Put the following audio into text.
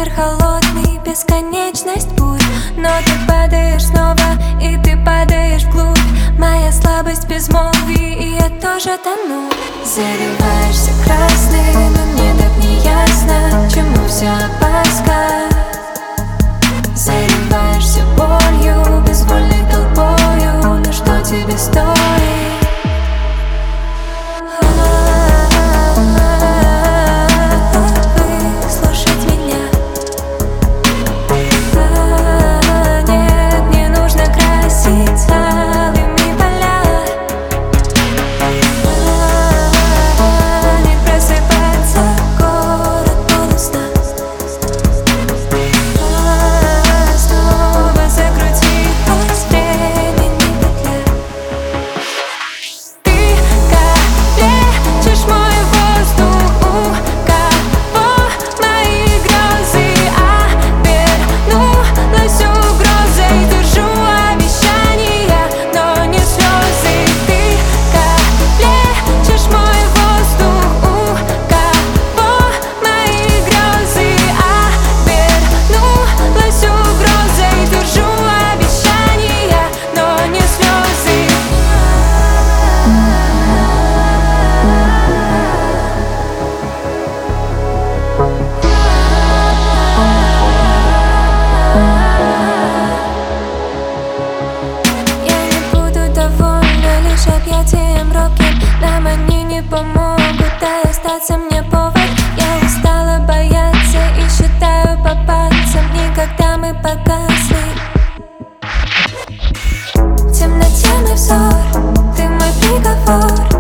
ветер холодный, бесконечность бурь. Но ты падаешь снова, и ты падаешь вглубь. Моя слабость безмолвие, и я тоже тону. Заливаешься красный, но мне так не ясно, чему вся опаска. Заливаешься болью, безвольной толпою, но что тебе стоит? Объятием руки нам они не помогут, дай остаться мне повод. Я устала бояться и считаю по пальцам дни, когда мы погасли. В темноте мой взор, ты мой приговор.